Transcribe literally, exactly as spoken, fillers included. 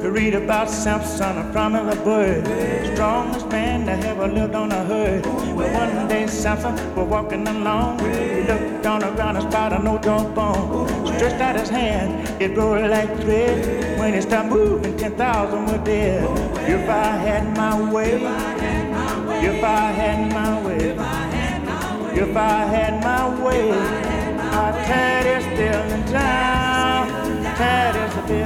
to read about Samson, a prominent bird, strongest man that ever lived on a herd. But one day Samson was walking along, he looked on the ground and spotted no jawbone. Stretched out his hand, it rolled like thread. When it started moving, ten thousand were dead. If I had my way, if I had my way, if I had my way, I'd tear this building down, tear this building